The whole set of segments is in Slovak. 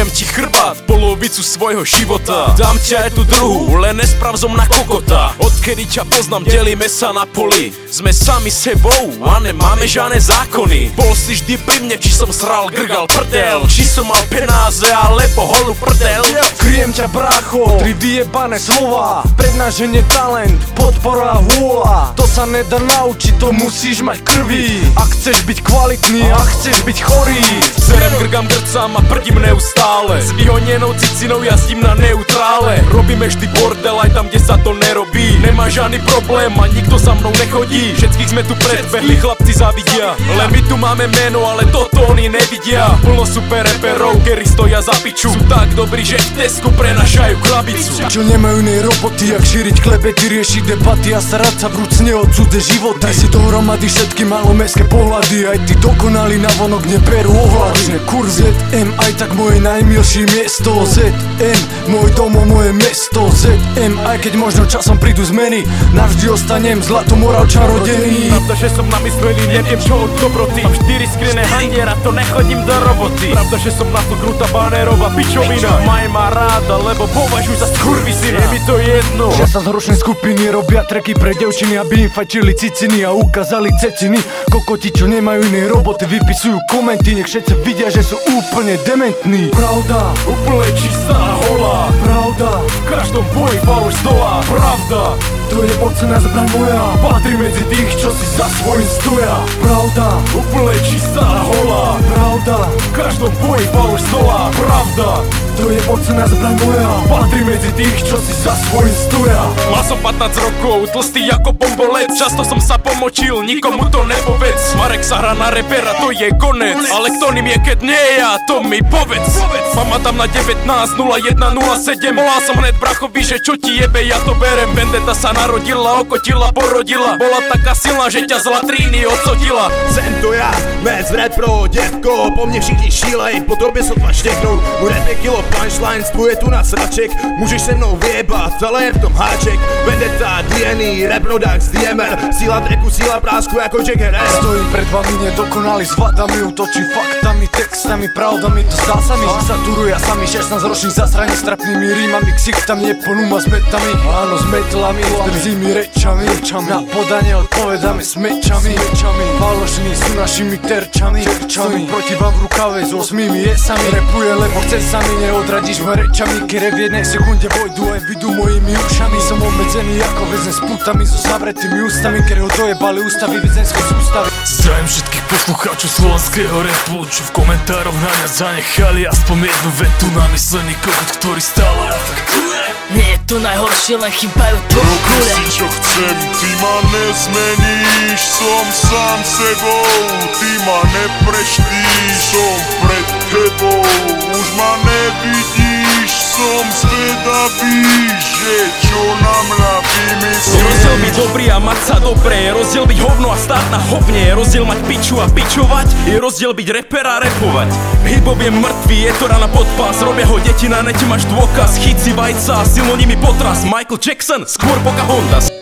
Zobiem ti chrbát, polovicu svojho života. Dám ťa aj tú druhú, len nesprav zo mna kokota. Odkedy ťa poznám, delíme sa na poli. Sme sami sebou a nemáme žiadne zákony. Bol si vždy pri mne, či som sral, grgal prdel, či som mal penáze alebo holú prdel. Kryjem ťa brácho, 3 vyjebané slova, prednáženie talent, podpora vôľa. To sa nedá naučiť, to musíš mať krvi. Ak chceš byť kvalitný, ak chceš byť chorý. Serem, grgam, grcam a prdím neustále. S vyhonenou cicinou jazdím na neutrále. Robíme vždy bordel aj tam, kde sa to nerobí. Nemá žiadny problém a nikto za mnou nechodí. Všetkých sme tu predbehli, chlapci zavidia. Len my tu máme meno, ale toto oni nevidia. Plno super reperov, ktorí stoja za piču. Sú tak dobrí, že v Tesku prenašajú krabicu. Čo nemajú inej roboty, jak šíriť klebety, riešiť debaty a starať sa vrúcne o cudé životy. Daj si dohromady všetky malomestské pohľady, aj tí dokonali navonok neberú ohľady. Kurz ZM, aj tak moje najmilšie miesto. ZM, môj domov, moje mesto. ZM, aj keď možno časom prídu zmeny, navždy ostanem zlatomoral čarodený. Pravda, že som namyslený, neviem čo od dobroty. Mám 4 skrine handiera, to nechodím do roboty. Pravda, že som na to krutá banérová pičovina. Maj ma ráda, lebo považuj za skurvisina. Je mi to jedno. 16-ročné skupiny robia treky pre devčiny, aby im fajčili ciciny a ukázali ceciny. Kokoti, čo nemajú inej roboty, vypisujú komenty, nech všetci vidia, že sú úplne dementní. Pravda, úplne čistá a holá. Pravda, v každom boji power stola. Pravda, to je ocená zbraň moja, patrí medzi tých, čo si za svojím stoja. Pravda, úplne čistá a holá. Pravda, v každom boji power stola. Pravda, to je ocená zbraň moja, patrí medzi tých, čo si za svojím stoja. Mal som 15 rokov, tlstý ako bombolec. Často som sa pomočil, nikomu to nepovedz. Marek sa hrá na repera, to je konec. Ale kto ním je, keď nie ja, to mi povedz. Mama tam na 19, 01, 07. Volal som hned brachovi, že čo ti jebe, ja to berem. Vendetta sa narodila, okotila, porodila. Bola taká silná, že ťa z latríny odsotila. Jsem to já, mec retro, dětko, po mně všichni šílej, po tobě sotva štěknou. Můj rap je kilo punchlines, tvůj tu na sraček. Můžeš se mnou vyjebat, ale je v tom háček. Vendetta, DNA, rap Rodax, DMR. Síla tracku, síla prásku jako Jagger. Stojím pred vami nedokonalý, s vadami, útočím faktami, textami, pravdami. To zdá sa mi, že saturujú ja sami, 16-ročný zasraní s trapnými rímami, ksichtami, neponúma s metami. Áno, s metlami, s drzými rečami. Na podanie odpovedáme s mečami. Falošní sú našimi terčami. Stojím proti vám v rukave s 8 jesami. Repuje, lebo chce sami, neodradíš ma rečami. Kere v jednej sekunde vojdu aj vidú mojimi ušami. Som obmedzený ako väzen s putami, so zavretými ústami, kere ho dojebali ústavy väzenskej sústavy. Zdravím všetkých poslucháčov slovenského rapu, čo v komentároch na mňa zanechali aspoň jednu vetu. Namyslený kokot, ktorý stále afektuje. Nie je to najhoršie, len chýbajú tvoje kule. Robi si čo chcem, ty ma nezmeníš. Som sám sebou, ty ma nepreštíš. Som pred tebou, už ma nevidíš. Som zvedavý, že čo na mňa vymyslíš. Rozdiel byť dobrý a mať sa dobre, je rozdiel byť hovno a stáť na hovne. Je rozdiel mať piču a pičovať, je rozdiel byť reper a repovať. Hip-hop je mŕtvý, je to rana pod pás, robia ho deti, na nete máš dôkaz. Chyť si vajca a silno nimi potras. Michael Jackson, skôr Pocahontas.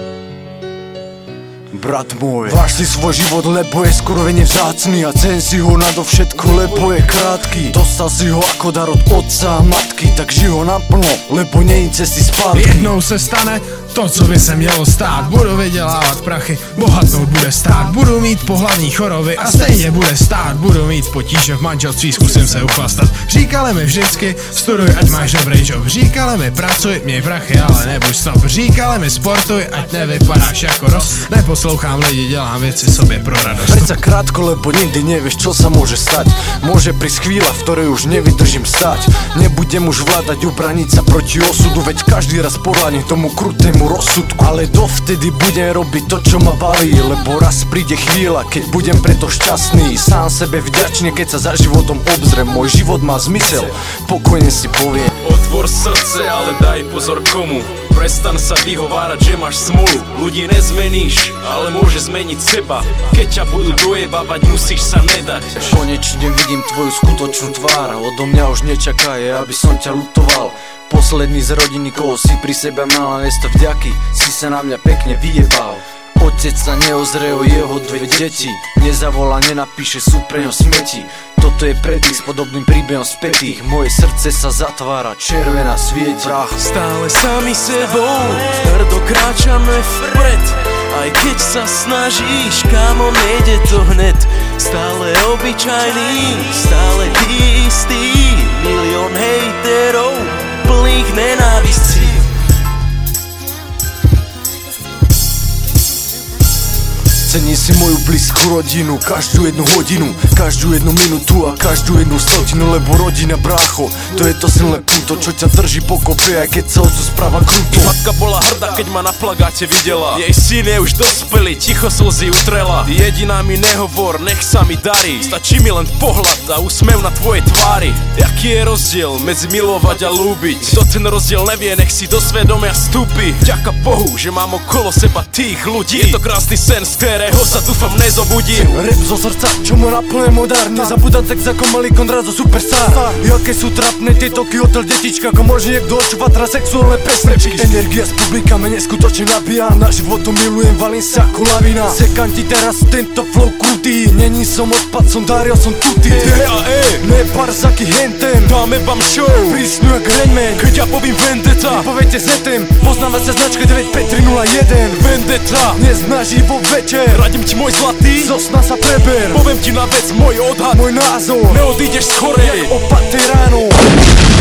Brat môj, váž si svoj život, lebo je skurvene vzácny a cen si ho nadovšetko, lebo je krátky. Dostal si ho ako dar od otca a matky, tak ži ho naplno, lebo není cesty zpátky. Jednou se stane to, co by se mělo stát. Budu vydělávat prachy, bohatnout bude stát. Budu mít pohlavní choroby a stejně bude stát. Budu mít potíže v manželství, zkusím se uchlastat. Říkali mi vždycky, studuj, ať máš dobrý job. Říkali mi, pracuj, měj prachy, ale nebuď stop. Říkali mi, sportuj, ať nevypadáš jako rost. Neposlouchám lidi, dělám věci sobě pro radost. Predsa krátko, lebo nikdy nevieš, čo sa môže stať. Môže prísť chvíľa, v ktorej už nevydržím stať. Nebudem už vládať, ubraniť sa proti osudu, veď každý raz podľahnem tomu krutému rozsudku. Ale dovtedy budem robiť to, čo ma baví, lebo raz príde chvíľa, keď budem preto šťastný. Sám sebe vďačný, keď sa za životom obzrem. Môj život má zmysel, pokojne si poviem. Otvor srdce, ale daj pozor komu. Prestan sa vyhovárať, že máš smolu. Ľudí nezmeníš, ale môže zmeniť seba. Keď ťa budú dojebávať, musíš sa nedať. Konečne vidím tvoju skutočnú tvár, odo mňa už nečakaj, aby som ťa lutoval. Posledný z rodiny, koho si pri sebe mala miesto vďaky, si sa na mňa pekne vyjebal. Otec sa neozrie o jeho 2 deti, nezavolá, nenapíše, sú pre ňo smeti. To toto je predých s podobným príbehom spätých. Moje srdce sa zatvára, červená svieti prach. Stále sami sebou, tvrdo kráčame vpred. Aj keď sa snažíš, kámo, nejde to hned. Stále obyčajný, stále tí istý. Milión hejterov, plných nenávistí. Cením si moju blízku rodinu, každú jednu hodinu, každú jednu minútu a každú jednu stotinu. Lebo rodina, brácho, to je to silné puto, čo ťa drží pokope, aj keď sa otcu správa kruto. Matka bola hrdá, keď ma na plagáte videla. Jej syn je už dospelý, ticho slzy utrela. Jediná mi nehovor, nech sa mi darí. Stačí mi len pohľad a úsmev na tvojej tvári. Jaký je rozdiel medzi milovať a ľúbiť? Kto ten rozdiel nevie, nech si do svedomia vstúpi. Ďaká Bohu, že mám okolo seba tých ľudí. Je to krásny sen, z ktorého sa dúfam nezobudím. Rap zo srdca, čo mu naplne modár. Nezabúdať tak ako malý Konrad zo Superstar. Jaké sú trapné tieto hotel detička, ako môže niekto očúvať teraz sexuálne pesničky. Energia z publika me neskutočne nabíja, na život to milujem, valím sa ako lavina. Sekám ti teraz tento flow krutý, není som odpad, som Dario, som tutý. Ne barzaky hentem, dáme vám show prísnu jak Rainman. Keď ja povím Vendetta, poviete s netem, poznáva sa značka 95301. Vendetta, neznáš vo večer, radím ti môj zlatý, zo sna sa preber. poviem ti na vec môj odhad, Môj názor, neodídeš skore, opaté ráno.